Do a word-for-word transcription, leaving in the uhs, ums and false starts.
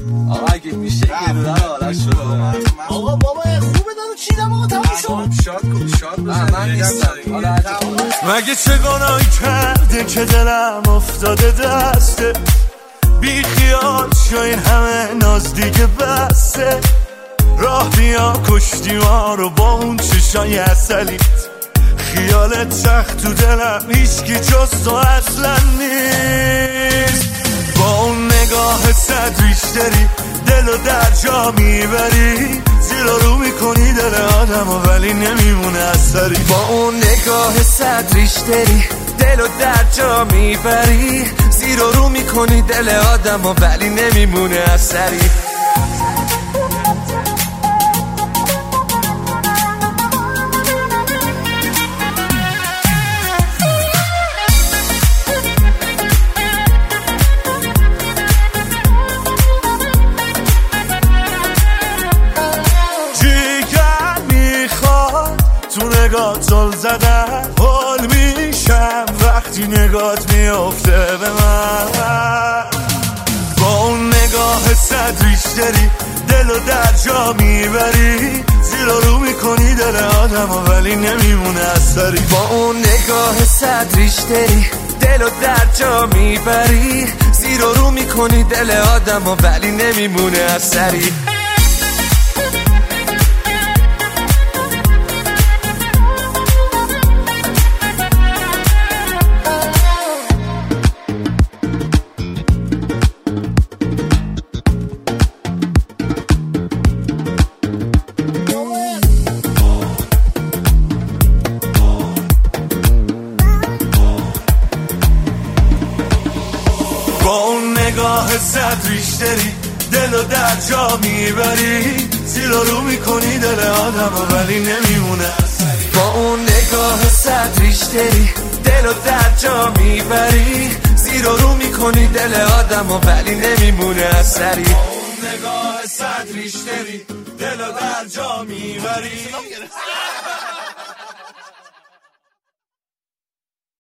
آقا اگه میشه یه دونه آرش شده آقا بابا خوبه دارو چیدم آقا تموم شد شاد کن شاد بزن من نیستم مگه چه گناهی کرده که دلم افتاده دسته بی خیال شو این همه ناز دیگه بسته راه بیا کشتی ما رو با اون چشای اصلیت خیالت سخت تو دلم هیچکی جز تو اصلا نیست با اون نگاه صد ریشتری دلو در جا میبری زیر رو میکنی دل آدم و ولی نمیمونه اثری با اون نگاه صد ریشتری دلو در جا میبری زیر رو میکنی دل آدم و ولی نمیمونه اثری تو نگاه زل زدن حال میشم وقتی نگات میافته به من با اون نگاه صد ریشتری دلو در جا میبری زیر رو میکنی دل آدم و ولی نمیمونه اثری با اون نگاه صد ریشتری دلو در جا میبری زیر رو میکنی دل آدم و ولی نمیمونه اثری با اون نگاه صد ریشتری دلو در جا میبری زیر رو میکنی دل آدم و ولی نمیمونه با اون نگاه صد ریشتری دلو در جا میبری زیر رو میکنی دل آدم و ولی نمیمونه اثری با اون نگاه صد ریشتری دلو در جا میبری